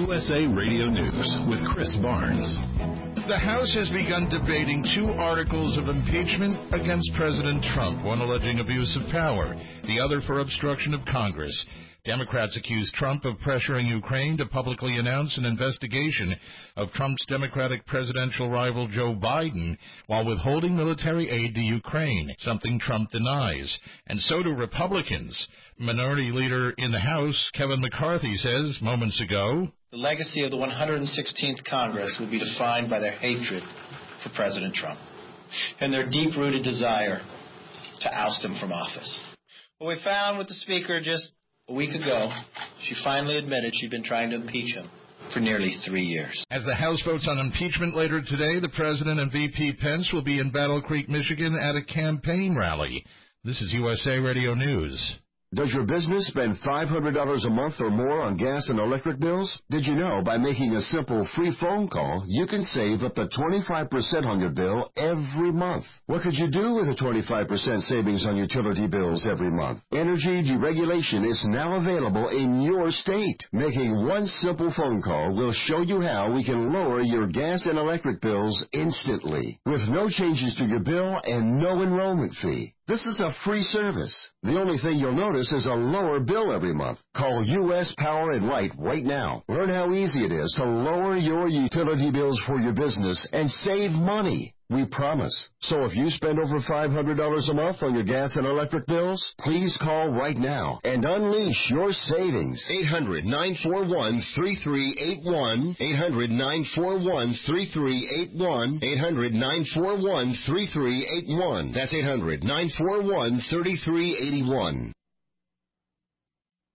USA Radio News with Chris Barnes. The House has begun debating two articles of impeachment against President Trump, one alleging abuse of power, the other for obstruction of Congress. Democrats accuse Trump of pressuring Ukraine to publicly announce an investigation of Trump's Democratic presidential rival Joe Biden while withholding military aid to Ukraine, something Trump denies. And so do Republicans. Minority Leader in the House, Kevin McCarthy, says moments ago, the legacy of the 116th Congress will be defined by their hatred for President Trump and their deep-rooted desire to oust him from office. What we found with the Speaker just a week ago, she finally admitted she'd been trying to impeach him for nearly 3 years. As the House votes on impeachment later today, the President and VP Pence will be in Battle Creek, Michigan at a campaign rally. This is USA Radio News. Does your business spend $500 a month or more on gas and electric bills? Did you know by making a simple free phone call, you can save up to 25% on your bill every month? What could you do with a 25% savings on utility bills every month? Energy deregulation is now available in your state. Making one simple phone call will show you how we can lower your gas and electric bills instantly, with no changes to your bill and no enrollment fee. This is a free service. The only thing you'll notice is a lower bill every month. Call U.S. Power and Light right now. Learn how easy it is to lower your utility bills for your business and save money. We promise. So if you spend over $500 a month on your gas and electric bills, please call right now and unleash your savings. 800-941-3381. 800-941-3381. 800-941-3381. That's 800-941-3381.